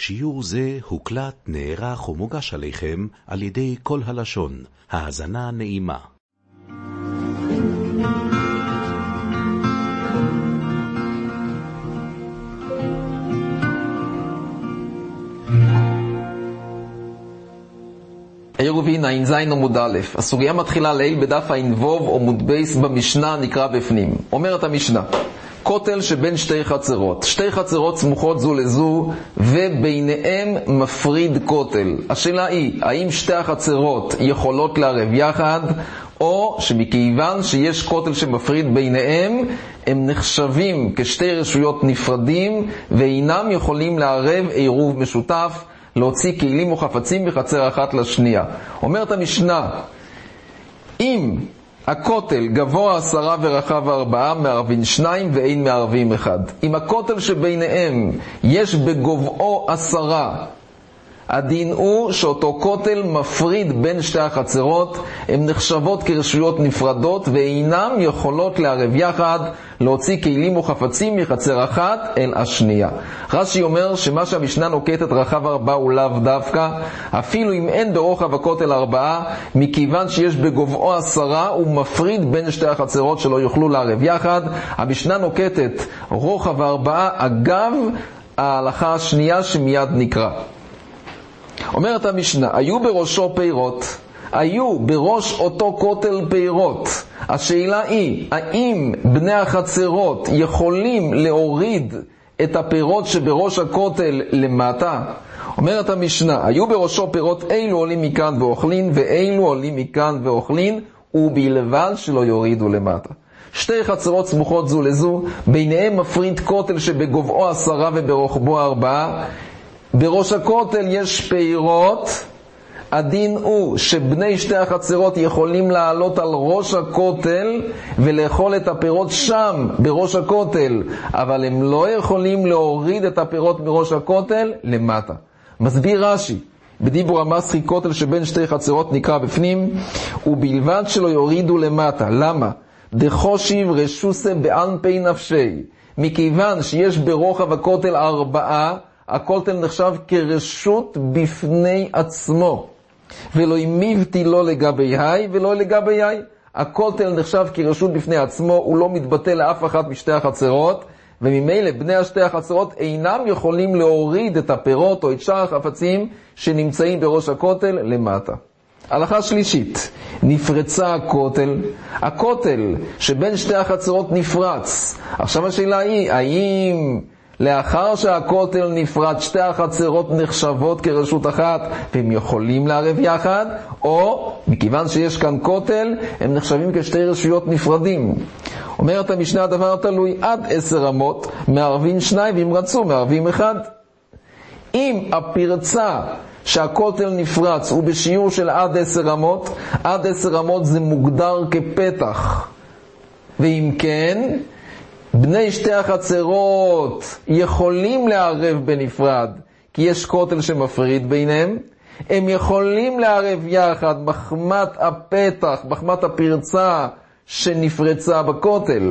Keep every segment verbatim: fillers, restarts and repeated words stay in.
שיעור זה הוקלט, נערך ומוגש עליכם על ידי כל הלשון. האזנה נעימה. עירובין עין זין עמוד א'. הסוגיה מתחילה לעיל בדף עין ווב עמוד בייס במשנה, נקרא בפנים. אומרת המשנה, כותל שבין שתי חצרות, שתי חצרות סמוכות זו לזו וביניהם מפריד כותל. השאלה היא, האם שתי החצרות יכולות לערב יחד, או שמכיוון שיש כותל שמפריד ביניהם הם נחשבים כשתי רשויות נפרדים ואינם יכולים לערב עירוב משותף, להוציא כלים או חפצים בחצר אחת לשנייה. אומרת המשנה, אם הכותל גבוה עשרה ורחב ארבעה, מערבין שניים ואין מערבים אחד. אם הכותל שביניהם יש בגובהו עשרה, הדין הוא שאותו כותל מפריד בין שתי החצרות, הן נחשבות כרשויות נפרדות ואינן יכולות לערב יחד, להוציא כלים או חפצים מחצר אחת אל השנייה. רש"י אומר שמה שהמשנה נוקטת רחב ארבעה הוא לאו דווקא, אפילו אם אין ברוחב הכותל ארבעה, מכיוון שיש בגובהו עשרה, הוא מפריד בין שתי החצרות שלא יוכלו לערב יחד. המשנה נוקטת רוחב ארבעה אגב ההלכה השנייה שמיד נקרא. אומרת המשנה, היו בראשו פירות, היו בראש אותו כותל פירות. השאלה היא, האם בני החצרות יכולים להוריד את הפירות שבראש הכותל למטה? אומרת המשנה, היו בראשו פירות, אילו עולים מכאן ואוכלין, ואילו עולים מכאן ואוכלין, ובלבד שלא יורידו למטה. שתי חצרות סמוכות זו לזו, ביניהם מפריד כותל שבגובהו עשרה וברוחבו ארבעה. בראש הכותל יש פירות, הדין הוא שבני שתי החצרות יכולים לעלות על ראש הכותל ולאכול את הפירות שם בראש הכותל, אבל הם לא יכולים להוריד את הפירות מראש הכותל למטה. מסביר רש"י, בדיבור המסחי, כותל שבין שתי חצרות נקרא בפנים, ובלבד שלא יורידו למטה. למה? דחושיב רשוסה באנפי נפשי, מכיוון שיש ברוחב הכותל ארבעה, הכותל נחשב כרשות בפני עצמו, ולא ימיבתי לא לגבי היי ולא לגבי היי. הכותל נחשב כרשות בפני עצמו, הוא לא מתבטא לאף אחת משתי החצרות, וממילא בני השתי החצרות אינם יכולים להוריד את הפירות או את שאר החפצים שנמצאים בראש הכותל למטה. הלכה שלישית, נפרצה הכותל. הכותל שבין שתי החצרות נפרץ. עכשיו השאלה היא, האם לאחר שהכותל נפרד שתי החצרות נחשבות כרשות אחת והם יכולים לערב יחד, או מכיוון שיש כאן כותל הם נחשבים כשתי רשויות נפרדים? אומרת המשנה, הדבר תלוי, עד עשר אמות מערבים שניים, ואם רצו מערבים אחד. אם הפרצה שהכותל נפרץ הוא בשיעור של עד עשר אמות, עד עשר אמות זה מוגדר כפתח, ואם כן בני שתי החצרות יכולים לערב בנפרד, כי יש כותל שמפריד ביניהם. הם יכולים לערב יחד מחמת הפתח, מחמת הפרצה שנפרצה בכותל.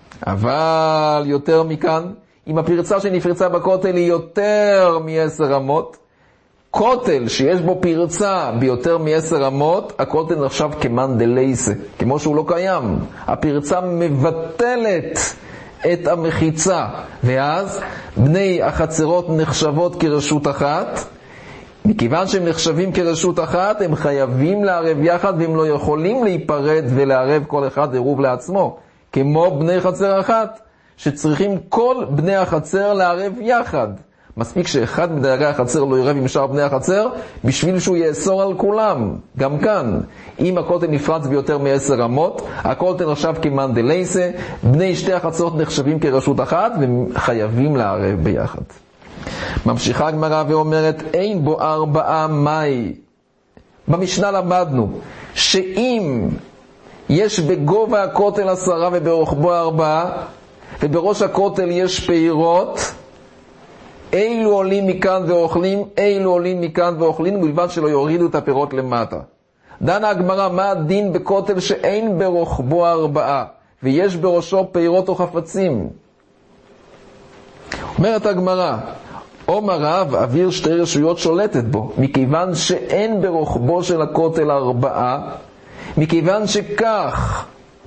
אבל יותר מכאן, אם הפרצה שנפרצה בכותל היא יותר מ-עשר אמות, כותל שיש בו פרצה ביותר מ-עשר אמות, הכותל נחשב כמן דלייסה, כמו שהוא לא קיים. הפרצה מבטלת את המחיצה, ואז בני החצרות נחשבות כרשות אחת. מכיוון שהם נחשבים כרשות אחת, הם חייבים לערב יחד, והם לא יכולים להיפרד ולערב כל אחד עירוב לעצמו, כמו בני חצר אחת, שצריכים כל בני החצר לערב יחד. מספיק שאחד מדיירי החצר לא ירב עם שאר בני החצר, בשביל שהוא יאסור על כולם. גם כאן, אם הכותל נפרץ ביותר מ-עשר אמות, הכותל נחשב כמן דלייסה, בני שתי החצרות נחשבים כרשות אחת, והם חייבים לערב ביחד. ממשיכה הגמרא ואומרת, אין בו ארבעה מאי. במשנה למדנו, שאם יש בגובה הכותל עשרה וברוחבו ארבעה, ובראש הכותל יש פירות, אילו עולים מכאן ואוכלים, אילו עולים מכאן ואוכלים, בלבד שלא יורידו את הפירות למטה. דנה הגמרא, מה הדין בכותל שאין ברוחבו ארבעה, ויש בראשו פירות או חפצים? אומרת הגמרא, אומר רב, אוויר שתי רשויות שולטת בו, מכיוון שאין ברוחבו של הכותל ארבעה, מכיוון שכך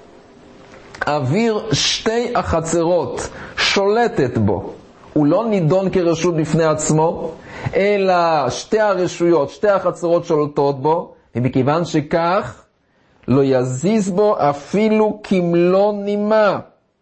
אוויר שתי החצרות שולטת בו, הוא לא נידון כרשות בפני עצמו, אלא שתי הרשויות, שתי החצרות שולטות בו, ומכיוון שכך לא יזיז בו אפילו כמלוא נימה.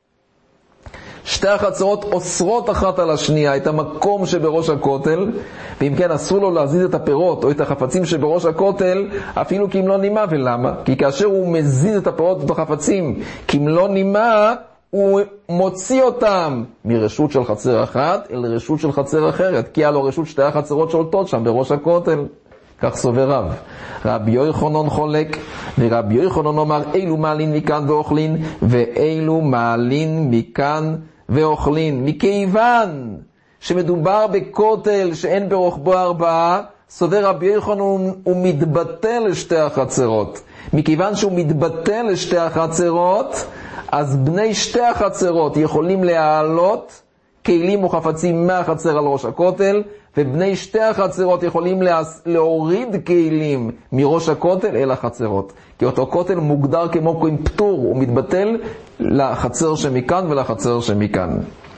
שתי החצרות אוסרות אחת על השנייה את המקום שבראש הכותל, ואם כן אסור לו להזיז את הפירות או את החפצים שבראש הכותל אפילו כמלוא נימה. ולמה? כי כאשר הוא מזיז את הפירות ואת החפצים כמלוא נימה, הוא מוציא אותם מרשות של חצר אחת אל רשות של חצר אחרת, כי היה לו רשות שתי החצרות שולטות שם בראש הכותל. כך סובר רב. רבי יוחנן חולק, ורבי יוחנן אומר, אילו מעלין מכאן ואוכלין, ואילו מעלין מכאן ואוכלין. מכיוון שמדובר בכותל שאין ברוחבו ארבעה, סובר רבי יוחנן הוא מתבטל לשתי החצרות. מכיוון שהוא מתבטל לשתי החצרות, אז בני שתי החצרות יכולים להעלות כלים וחפצים מהחצר על ראש הכותל, ובני שתי החצרות יכולים להוריד כלים מראש הכותל אל החצרות. כי אותו כותל מוגדר כמו כהן פטור, הוא מתבטל לחצר שמכאן ולחצר שמכאן.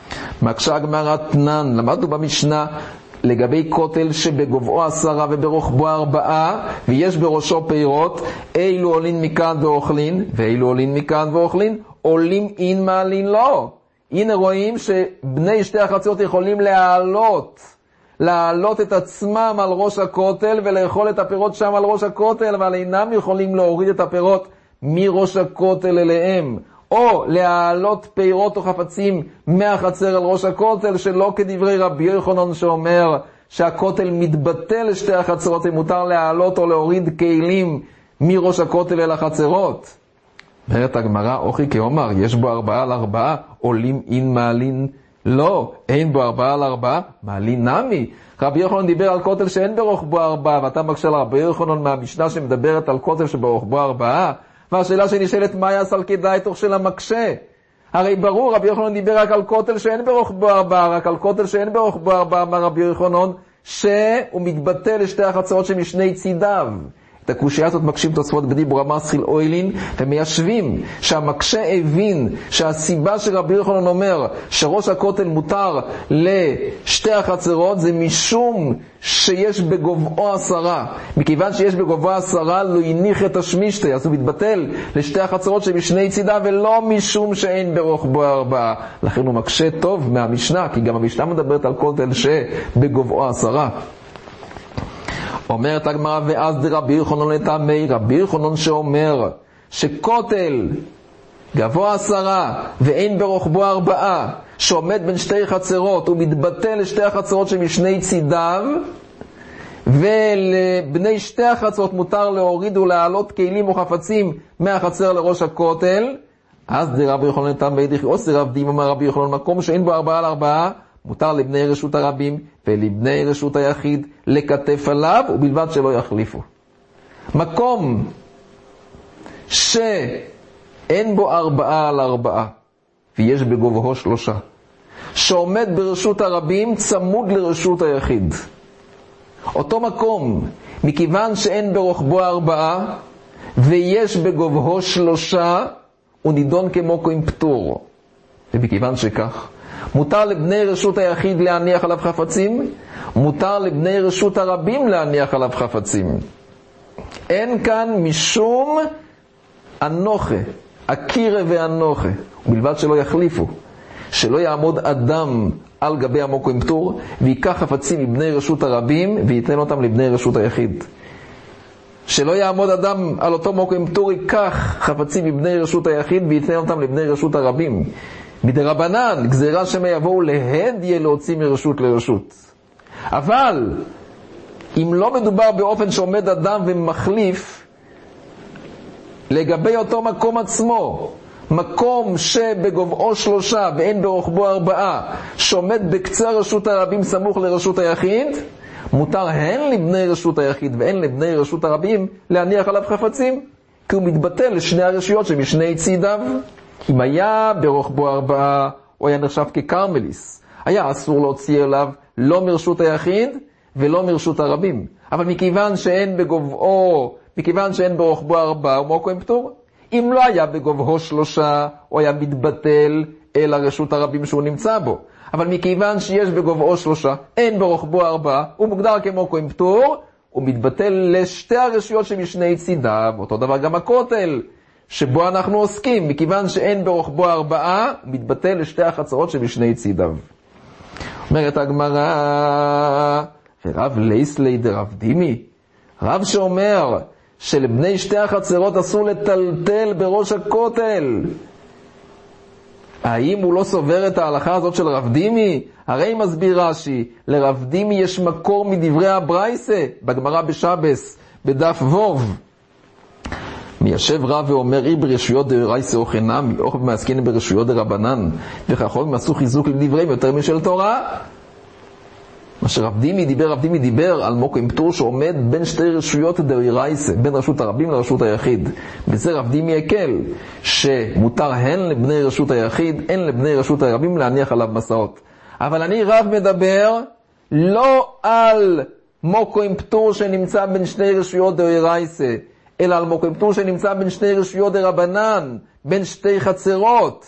מקשה הגמרא תנן, למדנו במשנה לגבי כותל שבגובהו עשרה וברוחבו ארבעה, ויש בראשו פירות, אילו עולין מכאן ואוכלין, ואילו עולין מכאן ואוכלין, עולים אין מעלין לא. הנה רואים שבני שתי החצרות יכולים להעלות, להעלות את עצמם על ראש הכותל ולאכול את הפירות שם על ראש הכותל, אבל אינם יכולים להוריד את הפירות מראש הכותל אליהם, או להעלות פירות או חפצים מהחצר על ראש הכותל, שלא כדברי רבי יוחנן שאומר שהכותל מתבטל לשתי החצרות, ומותר להעלות או להוריד כלים מראש הכותל אל החצרות. אומרת הגמרא, אוכי כאומר, יש בו ארבעה על ארבעה, עולים אין מעלין לא, אין בו ארבעה על ארבעה, מעלין נמי. רבי יוחנן דיבר על כותל שאין ברוחבו ארבעה, ואתה מקשה לרבי יוחנן מהמשנה שמדברת על כותל שברוחבו ארבעה, והשאלה שנשאלת, מה יעשה על כדאי תוך של המקשה? הרי ברור, רבי יוחנן דיבר רק על כותל שאין ברוחבו ארבעה, רק על כותל שאין ברוחבו ארבעה, אמר רבי יוחנן, שהוא מתבטל לשתי החצרות שמשני צידיו. את הקושיה הזאת מקשים תוספות בדיבור המסחיל אוילין, ומיישבים שהמקשה הבין שהסיבה שרבי יוחנן אומר שראש הכותל מותר לשתי החצרות זה משום שיש בגובהו עשרה. מכיוון שיש בגובהו עשרה לא יניח את השמישתי, אז הוא מתבטל לשתי החצרות שמשני צידה, ולא משום שאין ברוחבו ארבעה. לכן הוא מקשה טוב מהמשנה, כי גם המשנה מדברת על כותל שבגובהו עשרה. אומרת הגמרא, ואז דרבי יוחנן לטעמי, רבי יוחנן שאומר שכותל גבוה עשרה ואין ברוחבו ארבעה, שעומד בין שתי חצרות ומתבטל לשתי החצרות שמשני צידיו, ולבני שתי החצרות מותר להוריד ולהעלות כלים או חפצים מהחצר לראש הכותל, אז דרבי יוחנן לטעמי דכי עושה רב דים, אמר רבי יוחנן, מקום שאין בו ארבעה על ארבעה מותר לבני רשות הרבים ולבני רשות היחיד לקטף עליו, ובלבד שלא יחליפו. מקום שאין בו ארבעה על ארבעה ויש בגובהו שלושה, שעומד ברשות הרבים צמוד לרשות היחיד, אותו מקום, מכיוון שאין ברוחבו ארבעה ויש בגובהו שלושה, הוא נידון כמו כהן פטור. ומכיוון שכך מותר לבני רשות היחיד להניח עליו חפצים, מותר לבני רשות הרבים להניח עליו חפצים. אין כאן משום אנוכה, הקירה ואנוכה, בלבד שלא יחליפו, שלא יעמוד אדם על גבי עמו כהן פטור ויקח חפצים מבני רשות הרבים וייתן אותם לבני רשות היחיד. שלא יעמוד אדם על אותו עמו כהן פטור, ייקח חפצים מבני רשות היחיד וייתן אותם לבני רשות הרבים. מדרבנן, גזירה שמה יבואו להדיה להוציא מרשות לרשות. אבל אם לא מדובר באופן שעומד אדם ומחליף, לגבי אותו מקום עצמו, מקום שבגובהו שלושה ואין ברוחבו ארבעה, שעומד בקצה רשות הרבים סמוך לרשות היחיד, מותר הן לבני רשות היחיד והן לבני רשות הרבים להניח עליו חפצים, כי הוא מתבטל לשני הרשויות שמשני צידיו. אם היה ברוחבו ארבעה, הוא היה נחשב כקרמליס. היה אסור להוציא אליו לא מרשות היחיד ולא מרשות הרבים. אבל מכיוון שאין בגובהו, מכיוון שאין ברוחבו ארבע, הוא מוקו עם פטור. אם לא היה בגובהו שלושה, הוא היה מתבטל אל הרשות הרבים שהוא נמצא בו. אבל מכיוון שיש בגובהו שלושה, אין ברוחבו ארבע, הוא מוגדר כמוקו עם פטור, הוא מתבטל לשתי הרשויות שמשני צידיו. אותו דבר גם הכותל שבו אנחנו עוסקים, מכיוון שאין ברוחבו ארבעה, הוא מתבטל לשתי החצרות שמשני צידיו. אומרת הגמרא, רב לייסלי דרב דימי, רב שאומר שלבני שתי החצרות אסור לטלטל בראש הכותל, האם הוא לא סובר את ההלכה הזאת של רב דימי? הרי מסביר רש"י, לרב דימי יש מקור מדברי הברייסה, בגמרא בשבס, בדף ווב. מיישב רב ואומר, אי ברשויות דרייסה או חינמי, או מעסקין ברשויות דרבנן, וכך הם עשו חיזוק לדבריהם יותר משל תורה. מה שרב דימי דיבר, רב דימי דיבר על מוקו עם פטור שעומד בין שתי רשויות דרייסה, בין רשות הרבים לרשות היחיד. בזה רב דימי יקל, שמותר הן לבני רשות היחיד, הן לבני רשות הרבים להניח עליו מסעות. אבל אני רב מדבר לא על מוקו עם פטור שנמצא בין שתי רשויות דרייסה, אלא על מוקו עם פטור שנמצא בין שתי רשויות דרבנן, בין שתי חצרות.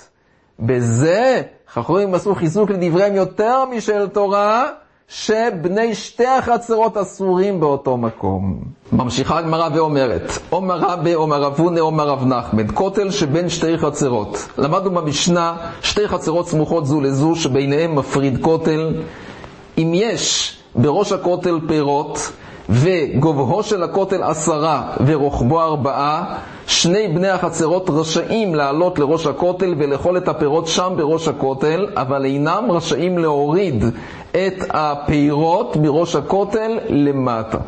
בזה חכמים עשו חיזוק לדבריהם יותר משל תורה, שבני שתי החצרות אסורים באותו מקום. ממשיכה הגמרא ואומרת, אומר רבי, אומר רב הונא, אומר רב נחמן, כותל שבין שתי חצרות. למדנו במשנה שתי חצרות סמוכות זו לזו שביניהם מפריד כותל. אם יש בראש הכותל פירות וגובהו של הכותל עשרה ורוחבו ארבעה, שני בני החצרות רשאים לעלות לראש הכותל ולאכול את הפירות שם בראש הכותל, אבל אינם רשאים להוריד את הפירות בראש הכותל למטה.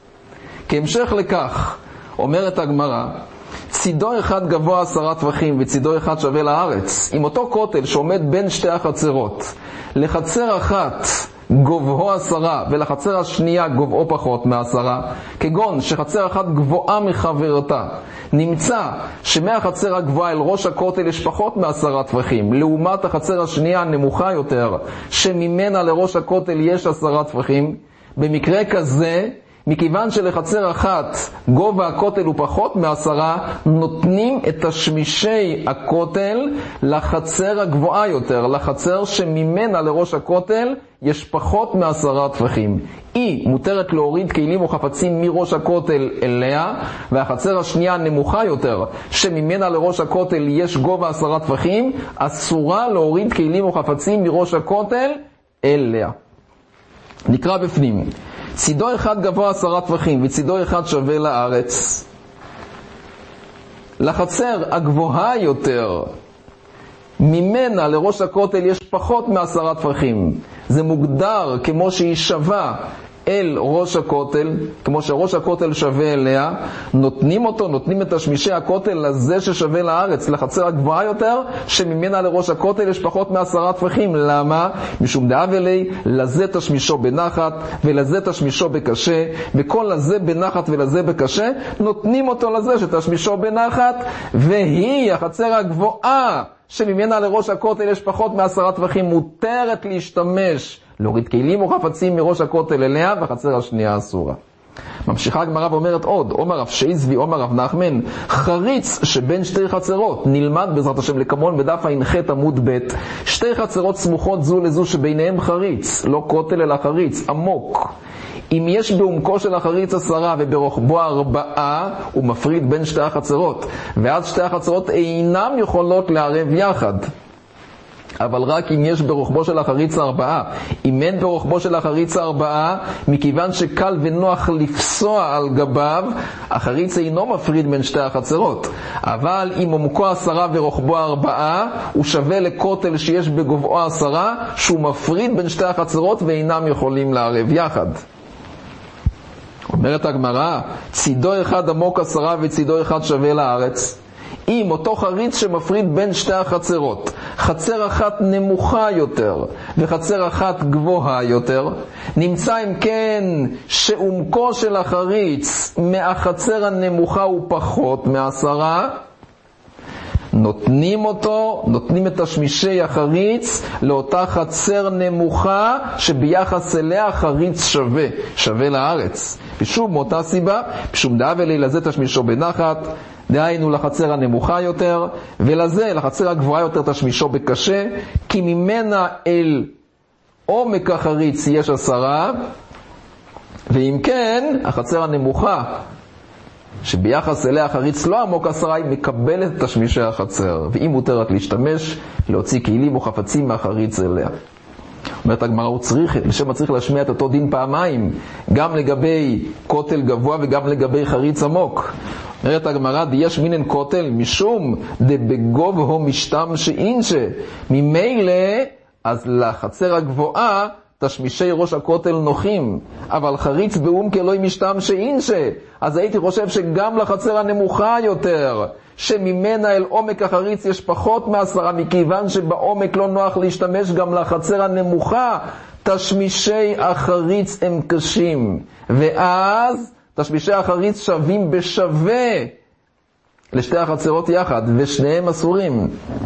כהמשך לכך, אומרת הגמרא, צידו אחד גבוה עשרה טווחים וצידו אחד שווה לארץ. אם אותו כותל שעומד בין שתי החצרות, לחצר אחת גובהו עשרה ולחצר השנייה גובהו פחות מעשרה, כגון שחצר אחת גבוהה מחברתה, נמצא שמהחצר הגבוהה אל ראש הכותל יש פחות מעשרה טווחים, לעומת החצר השנייה נמוכה יותר שממנה לראש הכותל יש עשרה טווחים. במקרה כזה, מכיוון שלחצר אחת גובה הכותל הוא פחות מעשרה, נותנים את תשמישי הכותל לחצר הגבוהה יותר, לחצר שממנה לראש הכותל יש פחות מעשרה טווחים. היא מותרת להוריד כלים או חפצים מראש הכותל אליה, והחצר השנייה נמוכה יותר שממנה לראש הכותל יש גובה עשרה טווחים, אסורה להוריד כלים או חפצים מראש הכותל אליה. נקרא בפנים, צידו אחד גבוה עשרה טווחים וצידו אחד שווה לארץ. לחצר הגבוהה יותר ממנה לראש הכותל יש פחות מעשרה טווחים. זה מוגדר כמו שהיא שווה אל ראש הכותל, כמו שראש הכותל שווה אליה, נותנים אותו, נותנים את תשמישי הכותל לזה ששווה לארץ, לחצר הגבוהה יותר, שממנה לראש הכותל יש פחות מעשרה טווחים. למה? משום דאב אלי, לזה תשמישו בנחת, ולזה תשמישו בקשה, וכל לזה בנחת ולזה בקשה, נותנים אותו לזה שתשמישו בנחת, והיא החצר הגבוהה, שממנה לראש הכותל יש פחות מעשרה טווחים, מותרת להשתמש, להוריד כלים או חפצים מראש הכותל אליה, והחצר השנייה אסורה. ממשיכה הגמרא ואומרת עוד, אומר רב שייזבי, אומר רב נחמן, חריץ שבין שתי חצרות, נלמד בעזרת השם לקמון בדף ע"ח עמוד ב', שתי חצרות סמוכות זו לזו שביניהם חריץ, לא כותל אלא חריץ, עמוק. אם יש בעומקו של החריץ עשרה וברוחבו ארבעה, הוא מפריד בין שתי החצרות, ואז שתי החצרות אינם יכולות לערב יחד. אבל רק אם יש ברוחבו של החריץ ארבעה. אם אין ברוחבו של החריץ ארבעה, מכיוון שקל ונוח לפסוע על גביו, החריץ אינו מפריד בין שתי החצרות. אבל אם עומקו עשרה ורוחבו ארבעה, הוא שווה לכותל שיש בגובהו עשרה, שהוא מפריד בין שתי החצרות ואינם יכולים לערב יחד. אומרת הגמרא, צידו אחד עמוק עשרה וצידו אחד שווה לארץ. אם אותו חריץ שמפריד בין שתי החצרות, חצר אחת נמוכה יותר וחצר אחת גבוהה יותר, נמצא אם כן שעומקו של החריץ מהחצר הנמוכה הוא פחות מעשרה, נותנים אותו, נותנים את תשמישי החריץ לאותה חצר נמוכה שביחס אליה החריץ שווה, שווה לארץ. ושוב מאותה סיבה, משום דאב אלי לזה תשמישו בנחת, דהיינו לחצר הנמוכה יותר, ולזה, לחצר הגבוהה יותר תשמישו בקשה, כי ממנה אל עומק החריץ יש עשרה, ואם כן, החצר הנמוכה, שביחס אליה החריץ לא עמוק עשרה, היא מקבלת את תשמישי החצר, ואם מותר רק להשתמש, להוציא כלים או חפצים מהחריץ אליה. אומרת הגמרא, הוא צריך, לשם צריך להשמיע את אותו דין פעמיים, גם לגבי כותל גבוה וגם לגבי חריץ עמוק. אומרת הגמרא, יש מינן כותל משום דבגובהו משתמשי אינשה, ממילא אז לחצר הגבוהה תשמישי ראש הכותל נוחים, אבל חריץ באום כלוי משתמשי אינשה, אז הייתי חושב שגם לחצר הנמוכה יותר, שממנה אל עומק החריץ יש פחות מעשרה, מכיוון שבעומק לא נוח להשתמש, גם לחצר הנמוכה תשמישי החריץ הם קשים, ואז תשמישי החריץ שווים בשווה לשתי החצרות יחד, ושניהם אסורים.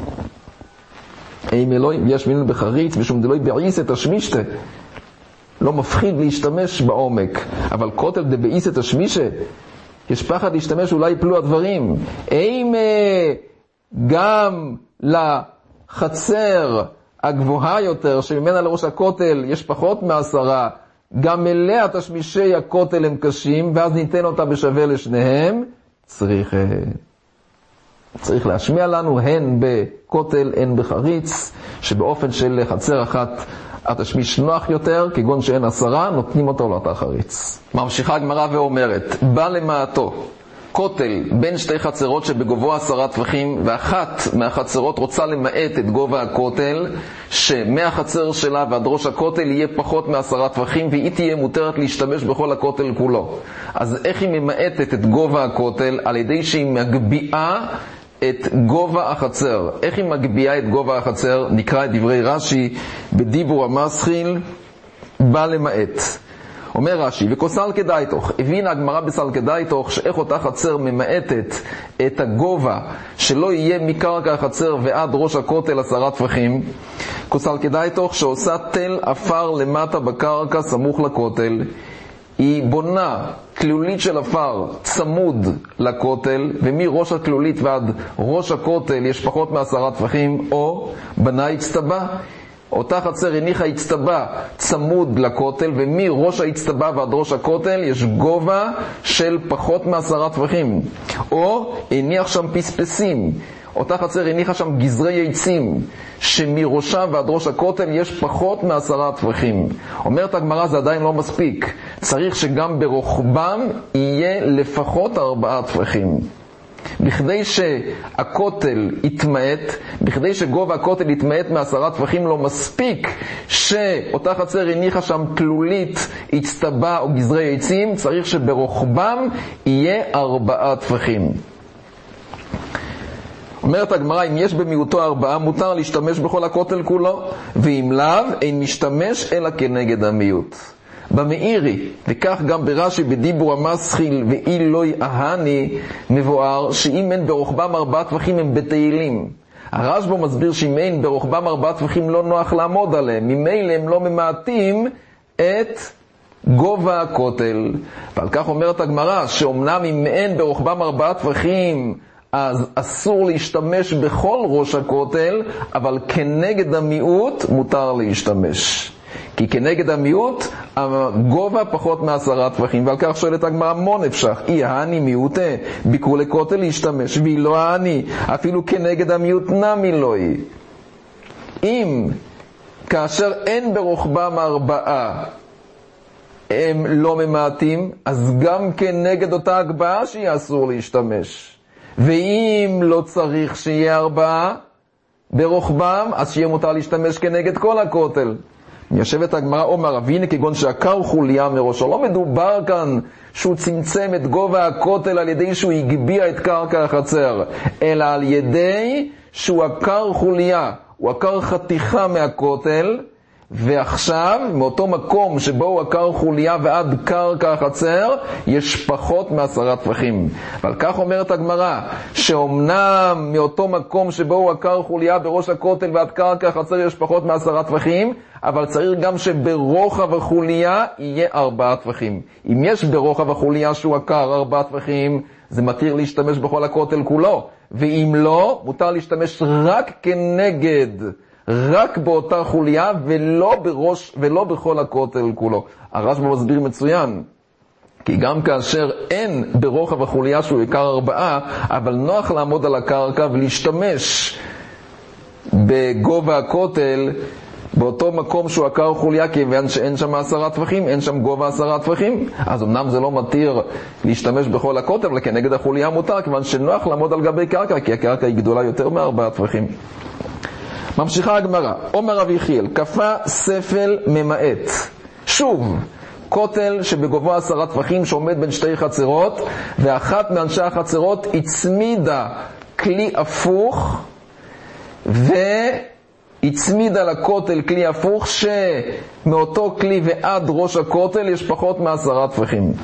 אם אלוהים יש מינן בחריץ, משום דלוי בעיסת השמישתה, לא מפחיד להשתמש בעומק, אבל כותל דבעיסת השמישה, יש פחד להשתמש, אולי יפלו הדברים. אם גם לחצר הגבוהה יותר, שממנה לראש הכותל יש פחות מעשרה, גם אליה תשמישי הכותל הם קשים, ואז ניתן אותה בשווה לשניהם, צריך, צריך להשמיע לנו הן בכותל הן בחריץ, שבאופן של חצר אחת התשמיש נוח יותר, כגון שאין עשרה, נותנים אותו לאותה חריץ. ממשיכה הגמרא ואומרת, בא למעטו כותל בין שתי חצרות שבגובהו עשרה טפחים, ואחת מהחצרות רוצה למעט את גובה הכותל, שמהחצר שלה ועד ראש הכותל יהיה פחות מעשרה טפחים, והיא תהיה מותרת להשתמש בכל הכותל כולו. אז איך היא ממעטת את גובה הכותל? על ידי שהיא מגביעה את גובה החצר. איך היא מגביעה את גובה החצר? נקרא את דברי רש"י בדיבור המסחיל, בא למעט. אומר רש"י, וכוסל כדאי תוך, הבינה הגמרא בסל כדאי תוך, שאיך אותה חצר ממעטת את הגובה, שלא יהיה מקרקע החצר ועד ראש הכותל עשרה טפחים. כוסל כדאי תוך, שעושה תל אפר למטה בקרקע סמוך לכותל, היא בונה כלולית של אפר צמוד לכותל, ומראש הכלולית ועד ראש הכותל יש פחות מעשרה טפחים, או בנה הצטבה. אותה חצר הניחה הצטבה צמוד לכותל, ומראש ההצטבה ועד ראש הכותל יש גובה של פחות מעשרה טפחים. או הניח שם פספסים, אותה חצר הניחה שם גזרי עצים, שמראשה ועד ראש הכותל יש פחות מעשרה טפחים. אומרת הגמרא, זה עדיין לא מספיק, צריך שגם ברוחבם יהיה לפחות ארבעה טפחים. בכדי שהכותל יתמעט, בכדי שגובה הכותל יתמעט מעשרה טפחים, לא מספיק שאותה חצר הניחה שם כלולית, הצטבה או גזרי עצים, צריך שברוחבם יהיה ארבעה טפחים. אומרת הגמרא, אם יש במיעוטו ארבעה, מותר להשתמש בכל הכותל כולו, ואם לאו, אין משתמש אלא כנגד המיעוט. במאירי, וכך גם ברש"י בדיבור המסחיל ואילוי אהני, מבואר שאם אין ברוחבם ארבעה טפחים הם בתהילים. הרשב"א מסביר שאם אין ברוחבם ארבעה טפחים לא נוח לעמוד עליהם, ממילא הם לא ממעטים את גובה הכותל. ועל כך אומרת הגמרא, שאומנם אם אין ברוחבם ארבעה טפחים אז אסור להשתמש בכל ראש הכותל, אבל כנגד המיעוט מותר להשתמש. כי כנגד המיעוט הגובה פחות מעשרה טפחים, ועל כך שואלת הגמרא, מה נפשך? אי העני מיעוטה ביקרו לכותל להשתמש, והיא לא העני אפילו כנגד המיעוט נמי לא היא. אם כאשר אין ברוחבם ארבעה הם לא ממעטים, אז גם כנגד אותה הגבהה שיהיה אסור להשתמש. ואם לא צריך שיהיה ארבעה ברוחבם, אז שיהיה מותר להשתמש כנגד כל הכותל. יושבת הגמרא, אומר אבינה, כגון שעקר חוליה מראשו. לא מדובר כאן שהוא צמצם את גובה הכותל על ידי שהוא הגביע את קרקע החצר, אלא על ידי שהוא עקר חוליה, הוא עקר חתיכה מהכותל, ועכשיו, מאותו מקום שבו הוא עקר חוליה ועד קרקע החצר, יש פחות מעשרה טפחים. ועל כך אומרת הגמרא, שאומנם מאותו מקום שבו הוא עקר חוליה בראש הכותל ועד קרקע החצר יש פחות מעשרה טפחים, אבל צריך גם שברוחב החוליה יהיה ארבעה טפחים. אם יש ברוחב החוליה שהוא עקר ארבעה טפחים, זה מתיר להשתמש בכל הכותל כולו. ואם לא, מותר להשתמש רק כנגד, רק באותה חוליה ולא בראש, ולא בכל הכותל כולו. הרשב"א מסביר מצוין, כי גם כאשר אין ברוחב החוליה שהוא עיקר ארבעה, אבל נוח לעמוד על הקרקע ולהשתמש בגובה הכותל, באותו מקום שהוא עקר חוליה, כיוון שאין שם עשרה טפחים, אין שם גובה עשרה טפחים, אז אמנם זה לא מתיר להשתמש בכל הכותל, אבל כנגד החוליה מותר, כיוון שנוח לעמוד על גבי קרקע, כי הקרקע היא גדולה יותר מארבעה טפחים. ממשיכה הגמרא, אומר רבי יחיאל, כפה ספל ממעט. שוב, כותל שבגובה עשרה טפחים שעומד בין שתי חצרות, ואחת מאנשי החצרות הצמידה כלי הפוך, והצמידה לכותל כלי הפוך, שמאותו כלי ועד ראש הכותל יש פחות מעשרה טפחים.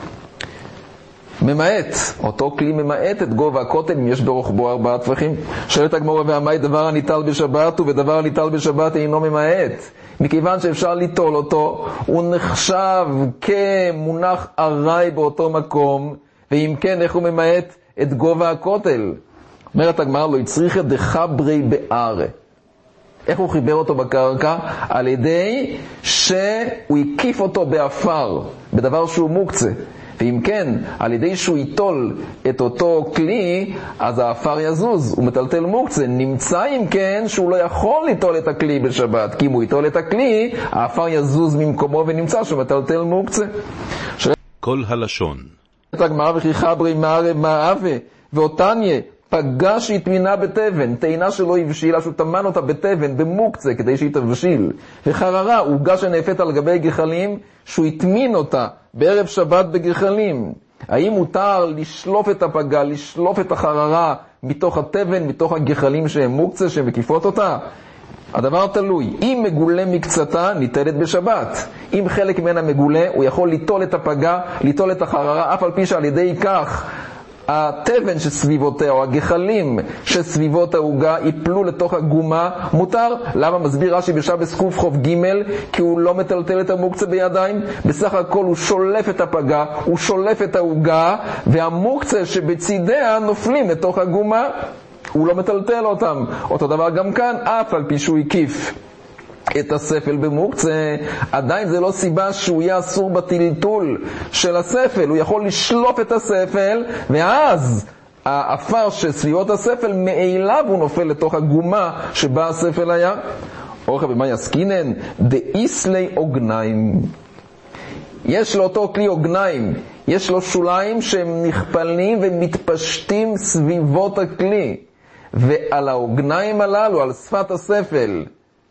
ממעט, אותו כלי ממעט את גובה הכותל אם יש ברוחבו ארבעה טפחים. שואלת הגמרא, והמאי דבר הניטל בשבת ודבר הניטל בשבת אינו ממעט? מכיוון שאפשר ליטול אותו, הוא נחשב כמונח ארעי באותו מקום, ואם כן, איך הוא ממעט את גובה הכותל? אומרת הגמרא, לא יצריך את דחברי בערה. איך הוא חיבר אותו בקרקע? על ידי שהוא הקיף אותו באפר, בדבר שהוא מוקצה. ואם כן, על ידי שהוא ייטול את אותו כלי, אז האפר יזוז, הוא מטלטל מוקצה. נמצא אם כן שהוא לא יכול ליטול את הכלי בשבת, כי אם הוא ייטול את הכלי, האפר יזוז ממקומו ונמצא שהוא מטלטל מוקצה. כל הלשון. את הגמרא וכי חברי מערב מערבה, ואותניה, פגש שהתמינה בתבן, תאנה שלא הבשילה, שהוא תמן אותה בתבן, במוקצה, כדי שהיא תבשיל. וחררה, עוגה שנאפת על גבי גחלים, שהוא התמין אותה בערב שבת בגחלים. האם מותר לשלוף את הפגה, לשלוף את החררה מתוך התבן, מתוך הגחלים שהם מוקצה, שהם מקיפות אותה? הדבר תלוי. אם מגולה מקצתה, ניתנת בשבת. אם חלק ממנה מגולה, הוא יכול ליטול את הפגה, ליטול את החררה, אף על פי שעל ידי כך התבן שסביבותיה או הגחלים שסביבות העוגה ייפלו לתוך הגומה, מותר. למה? מסביר רש"י בשבס קוף חוף ג', כי הוא לא מטלטל את המוקצה בידיים, בסך הכל הוא שולף את הפגה, הוא שולף את העוגה, והמוקצה שבצידיה נופלים לתוך הגומה, הוא לא מטלטל אותם. אותו דבר גם כאן, אף על פי שהוא הקיף את הספל במוקצה, עדיין זה לא סיבה שהוא יהיה אסור בטלטול של הספל. הוא יכול לשלוף את הספל, ואז האפר שסביבות הספל מאליו הוא נופל לתוך הגומה שבה הספל היה. אורך במה יסקינן? דאיסלי אוגניים. יש לאותו כלי אוגניים, יש לו שוליים שהם נכפלים ומתפשטים סביבות הכלי, ועל האוגניים הללו, על שפת הספל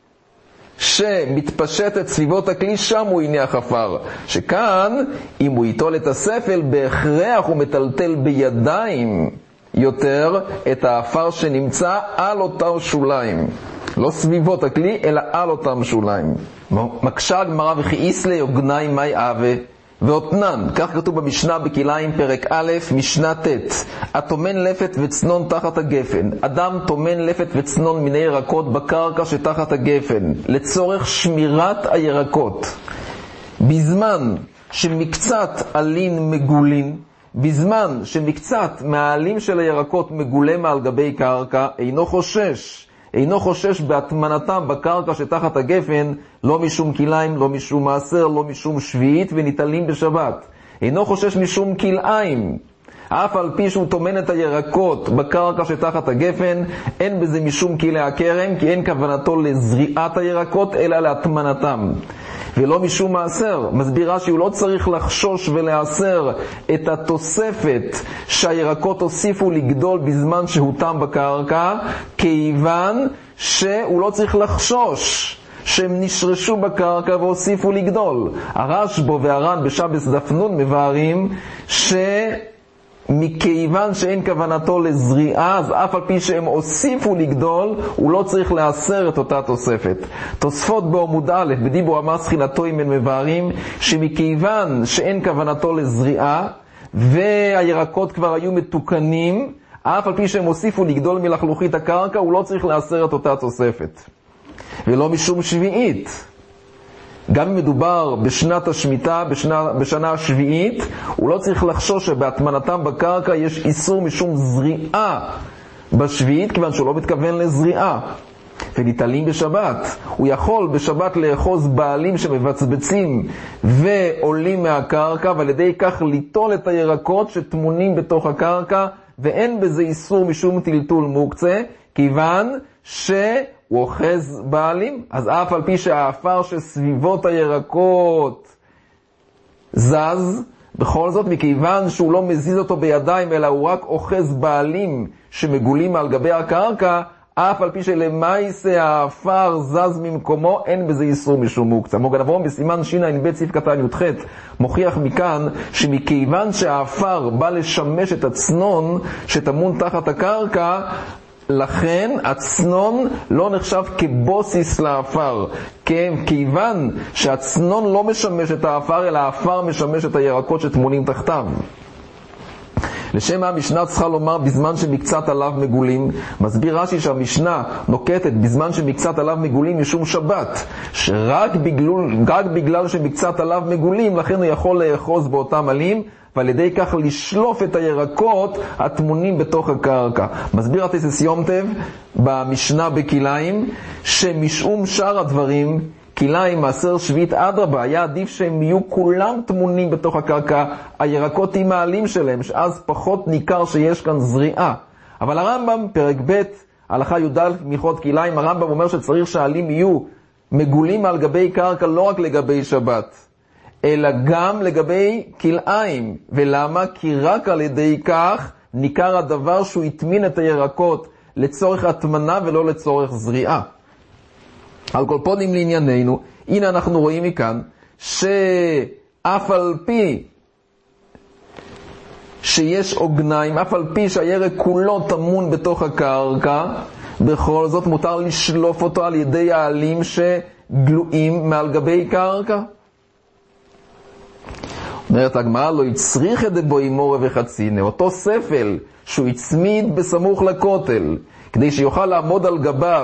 שמתפשטת סביבות הכלי, שם הוא הניח אפר. שכאן, אם הוא ייטול את הספל, בהכרח הוא מטלטל בידיים יותר את האפר שנמצא על אותם שוליים. לא סביבות הכלי, אלא על אותם שוליים. מקשה הגמרא וכי איסלי אוגניים מאי אבה ואותנן, כך כתוב במשנה בכליים פרק א', משנה ט', התומן לפת וצנון תחת הגפן. אדם תומן לפת וצנון מיני ירקות בקרקע שתחת הגפן, לצורך שמירת הירקות. בזמן שמקצת עלין מגולין, בזמן שמקצת מהעלים של הירקות מגולה מעל גבי קרקע, אינו חושש. אינו חושש בהטמנתם בקרקע שתחת הגפן, לא משום כליים, לא משום מעשר, לא משום שביעית, וניטלים בשבת. אינו חושש משום כליים. אף על פי שהוא תומן את הירקות בקרקע שתחת הגפן, אין בזה משום כלי הכרם, כי אין כוונתו לזריעת הירקות, אלא להטמנתם. ולא משום מעשר. מסבירה שהוא לא צריך לחשוש ולעשר את התוספת שהירקות הוסיפו לגדול בזמן שהותם בקרקע, כיוון שהוא לא צריך לחשוש שהם נשרשו בקרקע והוסיפו לגדול. הרשב"א והר"ן בשבס דף נ' מבארים ש... מכיוון שאין כוונתו לזריעה, אז אף על פי שהם הוסיפו לגדול, הוא לא צריך לאסר את אותה תוספת. תוספות בעמוד א', בדיבור אמר סחילתו אם הם מבארים, שמכיוון שאין כוונתו לזריעה, והירקות כבר היו מתוקנים, אף על פי שהם הוסיפו לגדול מלחלוכית הקרקע, הוא לא צריך לאסר את אותה תוספת. ולא משום שביעית. גם אם מדובר בשנת השמיטה, בשנה, בשנה השביעית, הוא לא צריך לחשוש שבהטמנתם בקרקע יש איסור משום זריעה בשביעית, כיוון שהוא לא מתכוון לזריעה. וניטלים בשבת. הוא יכול בשבת לאחוז בעלים שמבצבצים ועולים מהקרקע, ועל ידי כך ליטול את הירקות שטמונים בתוך הקרקע, ואין בזה איסור משום טלטול מוקצה, כיוון ש... הוא אוחז בעלים, אז אף על פי שהאפר שסביבות הירקות זז, בכל זאת מכיוון שהוא לא מזיז אותו בידיים, אלא הוא רק אוחז בעלים שמגולים על גבי הקרקע, אף על פי שלמעשה האפר זז ממקומו, אין בזה איסור משום מוקצה. מוגן אברהם בסימן ש"ב סעיף קטן י"ח מוכיח מכאן שמכיוון שהאפר בא לשמש את הצנון שטמון תחת הקרקע, לכן הצנון לא נחשב כבוסיס לאפר, כיוון שהצנון לא משמש את האפר, אלא האפר משמש את הירקות שטמונים תחתיו. לשם המשנה צריכה לומר בזמן שמקצת עליו מגולים. מסביר רש"י שהמשנה נוקטת בזמן שמקצת עליו מגולים משום שבת, שרק בגלל, רק בגלל שמקצת עליו מגולים, לכן הוא יכול לאחוז באותם עלים, ועל ידי כך לשלוף את הירקות הטמונים בתוך הקרקע. מסביר התוספות יום טוב במשנה בכליים, שמשום שאר הדברים, כליים, מעשר, שביעית, אדרבה, היה עדיף שהם יהיו כולם טמונים בתוך הקרקע, הירקות עם העלים שלהם, שאז פחות ניכר שיש כאן זריעה. אבל הרמב"ם, פרק ב', הלכה י"ד מלכות כליים, הרמב"ם אומר שצריך שהעלים יהיו מגולים על גבי קרקע, לא רק לגבי שבת, אלא גם לגבי כלאיים. ולמה? כי רק על ידי כך ניכר הדבר שהוא יטמין את הירקות לצורך הטמנה ולא לצורך זריעה. על כל פונים לענייננו, הנה אנחנו רואים מכאן שאף על פי שיש עוגניים, אף על פי שהירק כולו טמון בתוך הקרקע, בכל זאת מותר לשלוף אותו על ידי העלים שגלויים מעל גבי קרקע. אומרת הגמרא, לא יצריך את בו אימורה וחצינה, אותו ספל שהוא הצמיד בסמוך לכותל, כדי שיוכל לעמוד על גביו,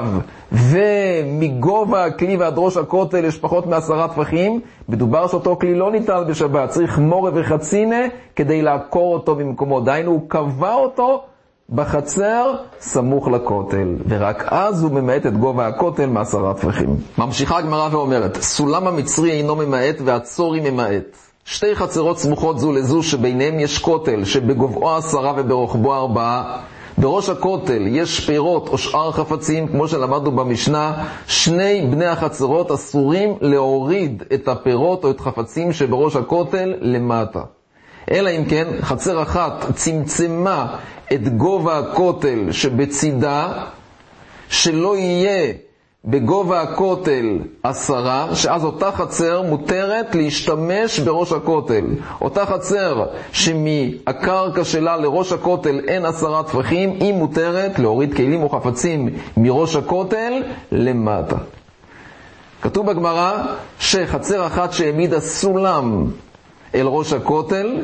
ומגובה הכלי ועד ראש הכותל יש פחות מעשרה טפחים, מדובר שאותו כלי לא ניטל בשבת, צריך מורה וחצינה כדי לעקור אותו במקומו. דיינו, הוא קבע אותו בחצר סמוך לכותל, ורק אז הוא ממעט את גובה הכותל מעשרה טפחים. ממשיכה הגמרא ואומרת, סולם המצרי אינו ממעט והצורי ממעט. שתי חצרות סמוכות זו לזו שביניהם יש כותל שבגובהו עשרה וברוחבו ארבעה. בראש הכותל יש פירות או שאר חפצים, כמו שלמדנו במשנה, שני בני החצרות אסורים להוריד את הפירות או את חפצים שבראש הכותל למטה. אלא אם כן, חצר אחת צמצמה את גובה הכותל שבצידה, שלא יהיה בגובה הכותל עשרה, שאז אותה חצר מותרת להשתמש בראש הכותל. אותה חצר שמהקרקע שלה לראש הכותל אין עשרה טפחים, היא מותרת להוריד כלים או חפצים מראש הכותל למטה. כתוב בגמרא שחצר אחת שהעמידה סולם אל ראש הכותל,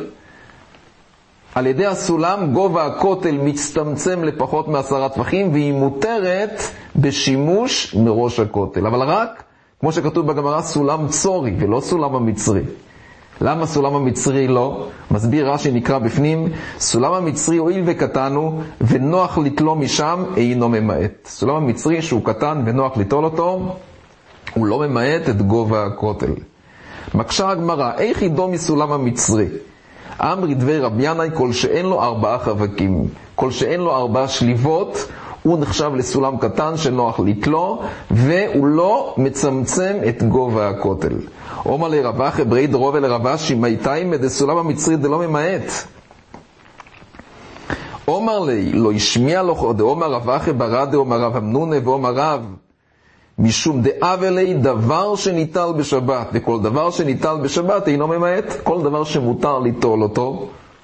על ידי הסולם גובה הכותל מצטמצם לפחות מעשרה טפחים, והיא מותרת בשימוש מראש הכותל. אבל רק, כמו שכתוב בגמרא, סולם צורי ולא סולם המצרי. למה סולם המצרי לא? מסביר רש"י, נקרא בפנים, סולם המצרי הואיל וקטנו ונוח לתלו משם, אינו ממעט. סולם המצרי שהוא קטן ונוח לתול אותו, הוא לא ממעט את גובה הכותל. מקשה הגמרא, איך ידו מסולם המצרי? אמרי דבי רבי ינאי, כל שאין לו ארבעה חבקים, כל שאין לו ארבעה שליבות, הוא נחשב לסולם קטן שנוח לתלו, והוא לא מצמצם את גובה הכותל. אומר לי רבא חברי דרוב אל רבא שמייתיים מדסולם המצרי דלא ממעט. אומר לי לא ישמיע לו, דאומר רבא חברה דאומר רב אמנונה ואומר רב, משום דאב אלי דבר שניטל בשבת, וכל דבר שניטל בשבת אינו ממעט. כל דבר שמותר ליטול אותו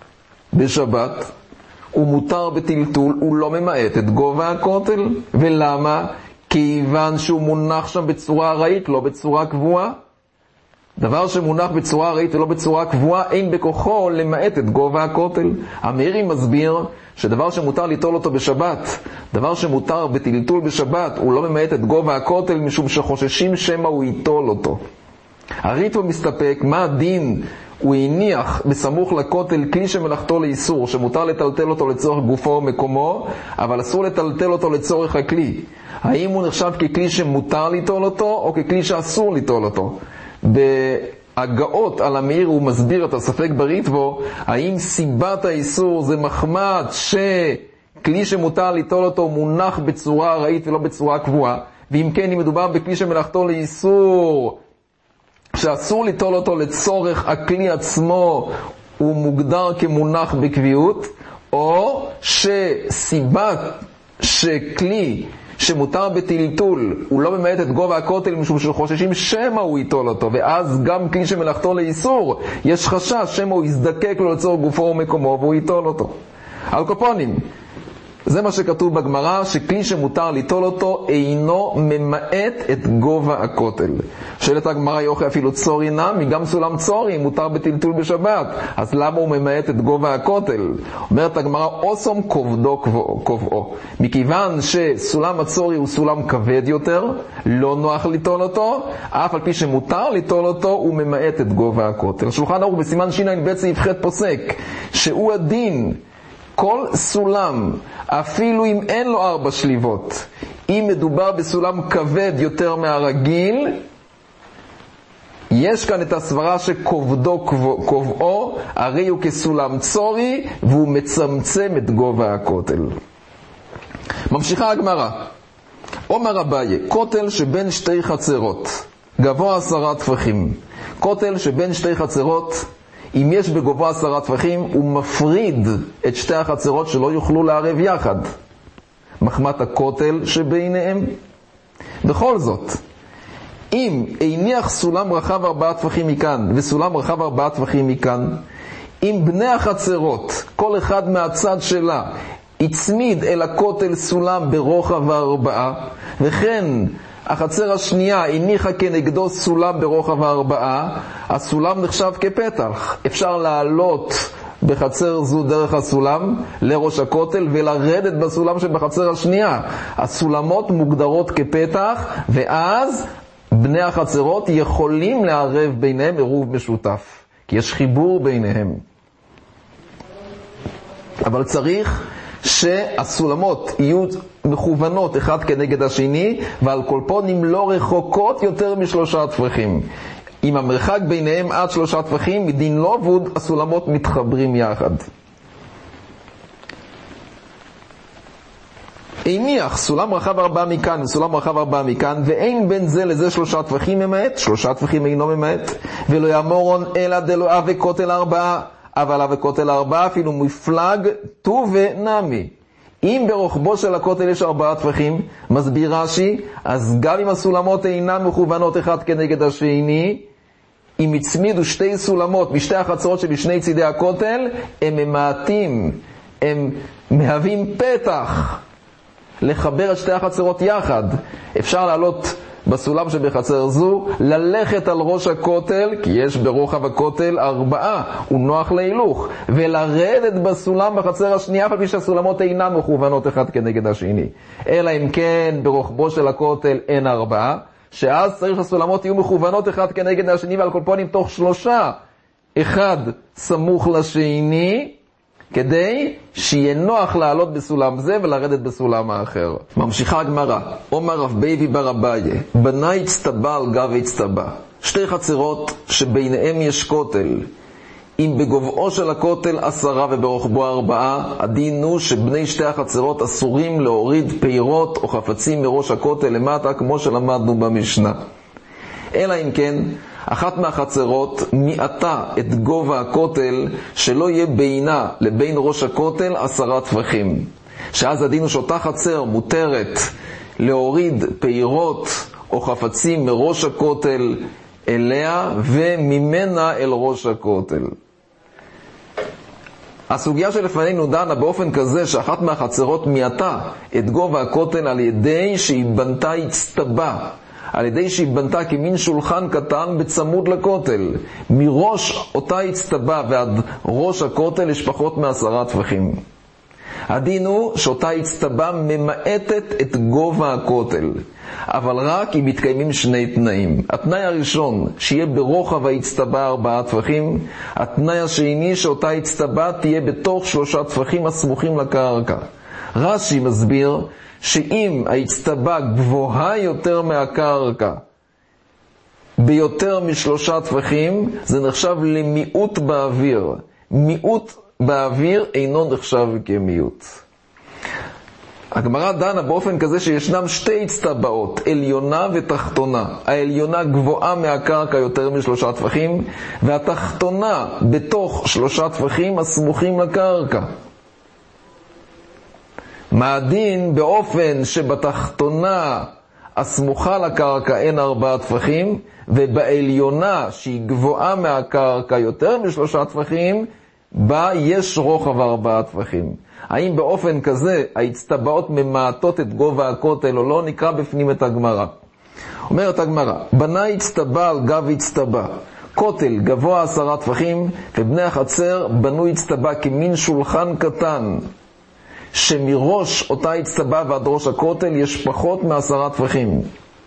בשבת, הוא מותר בטלטול, הוא לא ממעט את גובה הכותל. ולמה? כיוון שהוא מונח שם בצורה ארעית, לא בצורה קבועה. דבר שמונח בצורה ארעית ולא בצורה קבועה, אין בכוחו למעט את גובה הכותל. המאירי מסביר שדבר שמותר ליטול אותו בשבת, דבר שמותר בטלטול בשבת, הוא לא ממעט את גובה הכותל, משום שחוששים שמא הוא ייטול אותו. הריטב"א מסתפק, מה הדין? הוא הניח בסמוך לכותל כלי שמלאכתו לאיסור, שמותר לטלטל אותו לצורך גופו ומקומו, אבל אסור לטלטל אותו לצורך הכלי. האם הוא נחשב ככלי שמותר ליטול אותו, או ככלי שאסור ליטול אותו? בהגאות על המאיר הוא מסביר את הספק בריטב"א, האם סיבת האיסור זה מחמד שכלי שמותר ליטול אותו מונח בצורה ארעית ולא בצורה קבועה, ואם כן, אם מדובר בכלי שמלאכתו לאיסור, שאסור ליטול אותו לצורך הכלי עצמו, הוא מוגדר כמונח בקביעות, או שסיבת שכלי שמותר בטלטול הוא לא ממעט את גובה הכותל משום שחוששים שמא הוא ייטול אותו, ואז גם כלי שמלאכתו לאיסור יש חשש שמא הוא יזדקק לו לצורך גופו ומקומו והוא ייטול אותו. על קופונים, זה מה שכתוב בגמרא, שכלי שמותר ליטול אותו אינו ממעט את גובה הכותל. שאלת הגמרא, יוכי אפילו צורי נמי, גם סולם צורי מותר בטלטול בשבת, אז למה הוא ממעט את גובה הכותל? אומרת הגמרא, אוסום כובדו קובעו. מכיוון שסולם הצורי הוא סולם כבד יותר, לא נוח ליטול אותו, אף על פי שמותר ליטול אותו, הוא ממעט את גובה הכותל. שולחן ערוך בסימן ש"ב סעיף ח' פוסק, שהוא הדין, כל סולם, אפילו אם אין לו ארבע שליבות, אם מדובר בסולם כבד יותר מהרגיל, יש כאן את הסברה שכובדו קובעו, הרי הוא כסולם צורי, והוא מצמצם את גובה הכותל. ממשיכה הגמרא. אומר אביי, כותל שבין שתי חצרות, גבוה עשרה טפחים. כותל שבין שתי חצרות, אם יש בגובה עשרה טפחים, הוא מפריד את שתי החצרות שלא יוכלו לערב יחד. מחמת הכותל שביניהם. בכל זאת, אם הניח סולם רחב ארבעה טפחים מכאן, וסולם רחב ארבעה טפחים מכאן, אם בני החצרות, כל אחד מהצד שלה, הצמיד אל הכותל סולם ברוחב ארבעה, וכן החצר השנייה הניחה כנגדו סולם ברוחב הארבעה, הסולם נחשב כפתח. אפשר לעלות בחצר זו דרך הסולם לראש הכותל ולרדת בסולם שבחצר השנייה. הסולמות מוגדרות כפתח, ואז בני החצרות יכולים לערב ביניהם עירוב משותף, כי יש חיבור ביניהם. אבל צריך שהסולמות יהיו מכוונות אחד כנגד השני, ועל כל פונים לא רחוקות יותר משלושה טפחים. אם המרחק ביניהם עד שלושה טפחים, מדין לא עבוד, הסולמות מתחברים יחד. הניח סולם רחב ארבעה מכאן וסולם רחב ארבעה מכאן, ואין בין זה לזה שלושה טפחים ממעט, שלושה טפחים אינו ממעט, ולא יאמורון אלא דלואה וכותל ארבעה, אבל וכותל ארבעה אפילו מפלג טו ונמי. אם ברוחבו של הכותל יש ארבעה טפחים, מסביר רש"י, אז גם אם הסולמות אינן מכוונות אחד כנגד השני, אם הצמידו שתי סולמות משתי החצרות שבשני צידי הכותל, הם ממעטים, הם מהווים פתח לחבר את שתי החצרות יחד. אפשר לעלות בסולם שבחצר זו, ללכת על ראש הכותל, כי יש ברוחב הכותל ארבעה, הוא נוח להילוך, ולרדת בסולם בחצר השנייה, אבל פי שהסולמות אינן מכוונות אחד כנגד השני. אלא אם כן ברוחבו של הכותל אין ארבעה, שאז צריך שהסולמות יהיו מכוונות אחד כנגד השני, ועל כל פנים תוך שלושה, אחד סמוך לשני, כדי שיהיה נוח לעלות בסולם זה ולרדת בסולם האחר. ממשיכה הגמרא, אומר רב בייבי בר אביי, בנה הצטבע על גב הצטבע. שתי חצרות שביניהם יש כותל, אם בגובהו של הכותל עשרה וברוחבו ארבעה, הדין הוא שבני שתי החצרות אסורים להוריד פירות או חפצים מראש הכותל למטה, כמו שלמדנו במשנה. אלא אם כן, אחת מהחצרות מיעטה את גובה הכותל, שלא יהיה בינה לבין ראש הכותל עשרה טפחים. שאז הדין הוא שאותה חצר מותרת להוריד פירות או חפצים מראש הכותל אליה וממנה אל ראש הכותל. הסוגיה שלפנינו דנה באופן כזה שאחת מהחצרות מיעטה את גובה הכותל על ידי שהיא בנתה הצטבה, על ידי שהיא בנתה כמין שולחן קטן בצמוד לכותל. מראש אותה הצטבה ועד ראש הכותל יש פחות מעשרה טפחים. הדין הוא שאותה הצטבה ממעטת את גובה הכותל, אבל רק אם מתקיימים שני תנאים. התנאי הראשון, שיהיה ברוחב ההצטבה ארבעה טפחים. התנאי השני, שאותה הצטבה תהיה בתוך שלושה טפחים הסמוכים לקרקע. רש"י מסביר שאם ההצטבה גבוהה יותר מהקרקע ביותר משלושה טפחים, זה נחשב למיעוט באוויר. מיעוט באוויר אינו נחשב כמיעוט. הגמרא דנה באופן כזה שישנם שתי הצטבעות, עליונה ותחתונה. העליונה גבוהה מהקרקע יותר משלושה טפחים, והתחתונה בתוך שלושה טפחים הסמוכים לקרקע. מה הדין באופן שבתחתונה הסמוכה לקרקע אין ארבעה טפחים, ובעליונה שהיא גבוהה מהקרקע יותר משלושה טפחים, בה יש רוחב ארבעה טפחים. האם באופן כזה ההצטבעות ממעטות את גובה הכותל או לא? נקרא בפנים את הגמרא. אומרת הגמרא, בנה הצטבה על גב הצטבה. כותל גבוה עשרה טפחים, ובני החצר בנו הצטבה כמין שולחן קטן, שמראש אותה הצטבה ועד ראש הכותל יש פחות מעשרה טפחים.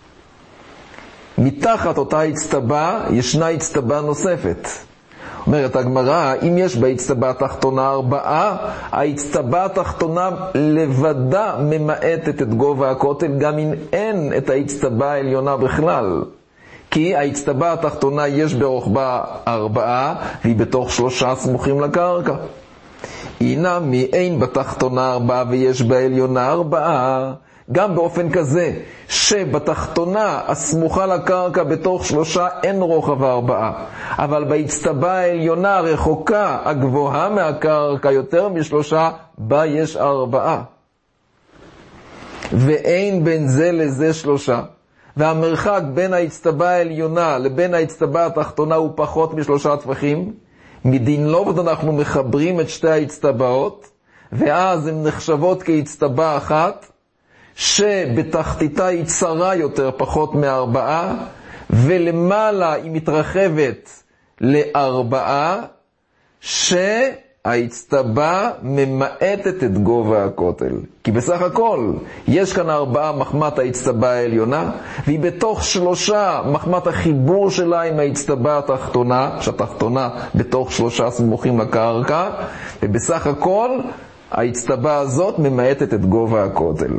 מתחת אותה הצטבה ישנה הצטבה נוספת. אומרת הגמרא, אם יש בהצטבה התחתונה ארבעה, ההצטבה התחתונה לבדה ממעטת את גובה הכותל, גם אם אין את ההצטבה העליונה בכלל. כי ההצטבה התחתונה יש ברוחבה ארבעה, והיא בתוך שלושה סמוכים לקרקע. הנה מי אין בתחתונה ארבעה ויש בעליונה ארבעה, גם באופן כזה שבתחתונה הסמוכה לקרקע בתוך שלושה אין רוחב ארבעה, אבל בהצטבה העליונה הרחוקה הגבוהה מהקרקע יותר משלושה, בה יש ארבעה. ואין בין זה לזה שלושה, והמרחק בין ההצטבה העליונה לבין ההצטבה התחתונה הוא פחות משלושה טפחים. מדין לובד אנחנו מחברים את שתי ההצטבעות, ואז הן נחשבות כהצטבה אחת, שבתחתיתה היא צרה יותר, פחות מארבעה, ולמעלה היא מתרחבת לארבעה, שההצטבה ממעטת את גובה הכותל. כי בסך הכל יש כאן ארבעה מחמת ההצטבה העליונה, והיא בתוך שלושה מחמת החיבור שלה עם ההצטבה התחתונה, שהתחתונה בתוך שלושה סמוכים לקרקע, ובסך הכל ההצטבה הזאת ממעטת את גובה הכותל.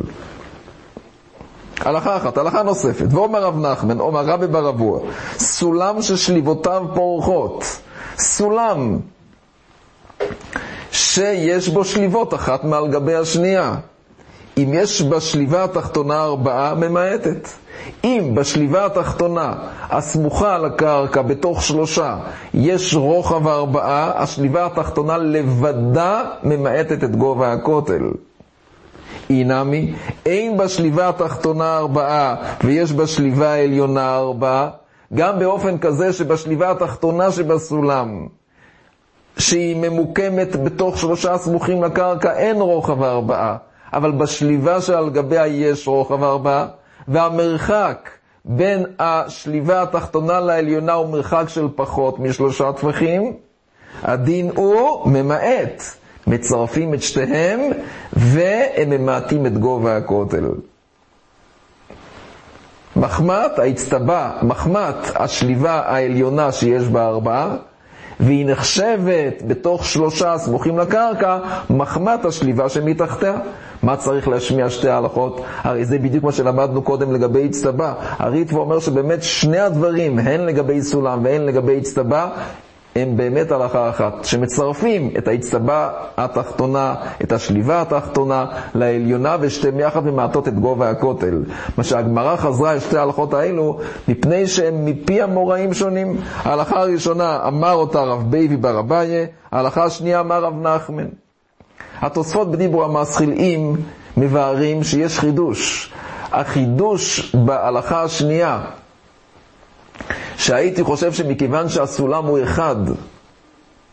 הלכה אחת, הלכה נוספת. ואומר רב נחמן, אומר רבי בר אבוה, סולם ששליבותיו פורחות, סולם שיש בו שליבות אחת מעל גבי השנייה. אם יש בשליבה התחתונה ארבעה, ממעטת. אם בשליבה התחתונה הסמוכה על הקרקע בתוך שלושה יש רוחב ארבעה, השליבה התחתונה לבדה ממעטת את גובה הכותל. אינמי, אין בשליבה התחתונה ארבעה ויש בשליבה העליונה ארבעה, גם באופן כזה שבשליבה התחתונה שבסולם, שהיא ממוקמת בתוך שלושה סמוכים לקרקע, אין רוחב ארבעה, אבל בשליבה שעל גביה יש רוחב ארבעה, והמרחק בין השליבה התחתונה לעליונה הוא מרחק של פחות משלושה טפחים, הדין הוא ממעט. מצרפים את שתיהם והם ממעטים את גובה הכותל. מחמת ההצטבה, מחמת השליבה העליונה שיש בה ארבעה, והיא נחשבת בתוך שלושה סמוכים לקרקע, מחמת השליבה שמתחתיה. מה צריך להשמיע שתי ההלכות? הרי זה בדיוק מה שלמדנו קודם לגבי הצטבה. הריטב"א אומר שבאמת שני הדברים, הן לגבי סולם והן לגבי הצטבה, הם באמת הלכה אחת, שמצרפים את ההצטבה התחתונה, את השליבה התחתונה לעליונה, ושתיהם יחד ממעטות את גובה הכותל. מה שהגמרא חזרה את שתי ההלכות האלו, מפני שהם מפי המוראים שונים. ההלכה הראשונה אמר אותה רב בייבי בר אביה, ההלכה השנייה אמר רב נחמן. התוספות בדיבור המסחילאים מבארים שיש חידוש. החידוש בהלכה השנייה, שהייתי חושב שמכיוון שהסולם הוא אחד,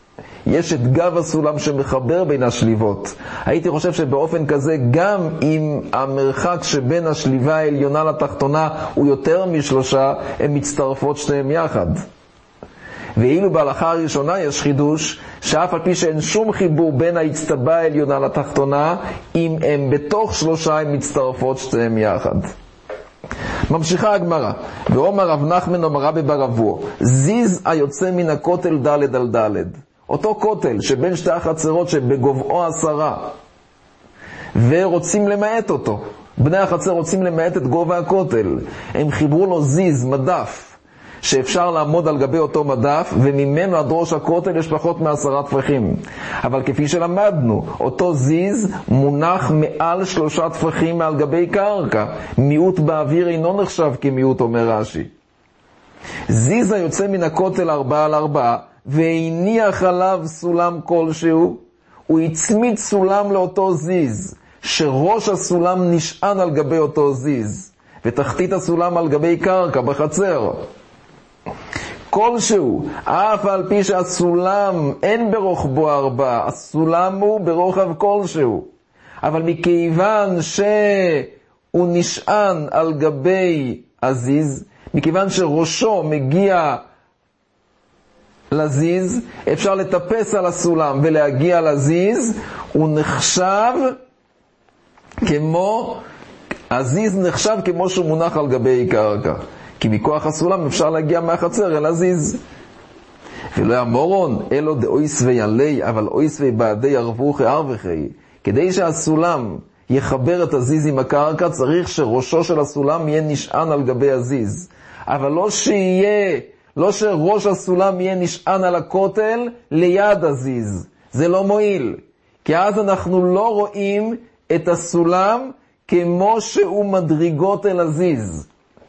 יש את גב הסולם שמחבר בין השליבות. הייתי חושב שבאופן כזה, גם אם המרחק שבין השליבה העליונה לתחתונה הוא יותר משלושה, הן מצטרפות שניהם יחד. ואילו בהלכה הראשונה יש חידוש, שאף על פי שאין שום חיבור בין ההצטבה העליונה לתחתונה, אם הם בתוך שלושה הן מצטרפות שניהם יחד. ממשיכה הגמרא, ואומר רב נחמן אומר רבי בר אבוה, זיז היוצא מן הכותל דלת על דלת. אותו כותל שבין שתי החצרות שבגובהו עשרה, ורוצים למעט אותו. בני החצר רוצים למעט את גובה הכותל. הם חיברו לו זיז, מדף, שאפשר לעמוד על גבי אותו מדף, וממנו עד ראש הכותל יש פחות מעשרה טפחים. אבל כפי שלמדנו, אותו זיז מונח מעל שלושה טפחים מעל גבי קרקע. מיעוט באוויר אינו נחשב כמיעוט, אומר רש"י. זיז היוצא מן הכותל ארבעה על ארבעה, והניח עליו סולם כלשהו, הוא הצמיד סולם לאותו זיז, שראש הסולם נשען על גבי אותו זיז, ותחתית הסולם על גבי קרקע בחצר. כלשהו, אף על פי שהסולם אין ברוחבו ארבע, הסולם הוא ברוחב כלשהו. אבל מכיוון שהוא נשען על גבי הזיז, מכיוון שראשו מגיע לזיז, אפשר לטפס על הסולם ולהגיע לזיז, הוא נחשב כמו, הזיז נחשב כמו שהוא מונח על גבי קרקע. כי מכוח הסולם אפשר להגיע מהחצר אל הזיז. ולא אמורון, אלו דאויס וינלי, אבל אויס ובעדי ערבוכי ערבכי. כדי שהסולם יחבר את הזיז עם הקרקע, צריך שראשו של הסולם יהיה נשען על גבי הזיז. אבל לא שיהיה, לא שראש הסולם יהיה נשען על הכותל ליד הזיז. זה לא מועיל. כי אז אנחנו לא רואים את הסולם כמו שהוא מדרגות אל הזיז.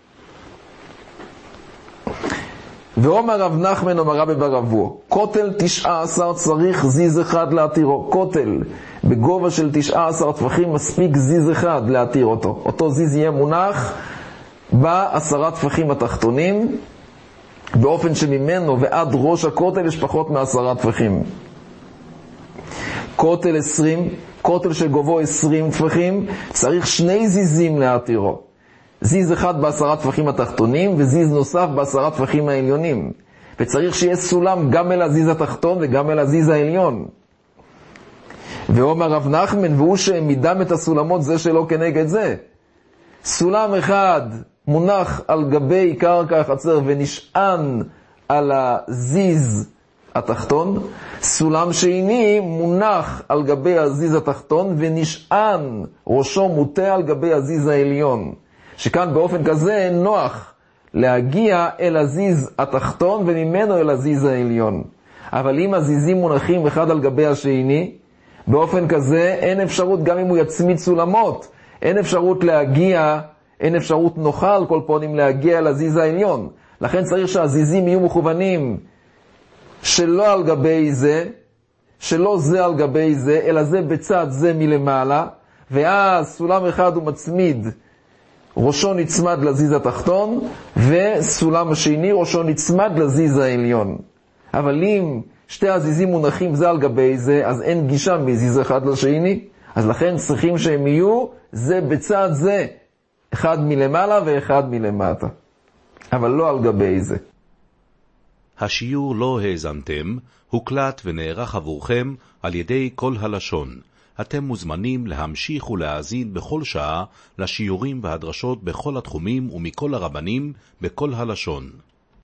ואומר רב נחמן אומר רבי בר אבוה, כותל תשעה עשר צריך זיז אחד להתירו. כותל בגובה של תשעה עשר טפחים מספיק זיז אחד להתיר אותו. אותו זיז יהיה מונח בעשרה טפחים התחתונים, באופן שממנו ועד ראש הכותל יש פחות מעשרה טפחים. כותל עשרים, כותל שגובהו עשרים טפחים, צריך שני זיזים להתירו. זיז אחד בעשרה טפחים התחתונים, וזיז נוסף בעשרה טפחים העליונים. וצריך שיהיה סולם גם אל הזיז התחתון וגם אל הזיז העליון. ואומר רב נחמן, והוא שמידם את הסולמות זה שלא כנגד זה. סולם אחד מונח על גבי קרקע החצר ונשען על הזיז התחתון, סולם שני מונח על גבי הזיז התחתון ונשען, ראשו מוטה על גבי הזיז העליון. שכאן באופן כזה נוח להגיע אל הזיז התחתון וממנו אל הזיז העליון. אבל אם הזיזים מונחים אחד על גבי השני, באופן כזה אין אפשרות, גם אם הוא יצמיד סולמות, אין אפשרות להגיע, אין אפשרות נוחה על כל פונים להגיע אל הזיז העליון. לכן צריך שהזיזים יהיו מכוונים שלא על גבי זה, שלא זה על גבי זה, אלא זה בצד זה מלמעלה, ואז סולם אחד הוא מצמיד, ראשו נצמד לזיז התחתון, וסולם השני ראשו נצמד לזיז העליון. אבל אם שתי הזיזים מונחים זה על גבי זה, אז אין גישה מזיז אחד לשני, אז לכן צריכים שהם יהיו זה בצד זה, אחד מלמעלה ואחד מלמטה, אבל לא על גבי זה. השיעור לא האזנתם, הוקלט ונערך עבורכם על ידי כל הלשון. אתם מוזמנים להמשיך ולהאזין בכל שעה לשיעורים והדרשות בכל התחומים ומכל הרבנים בכל הלשון.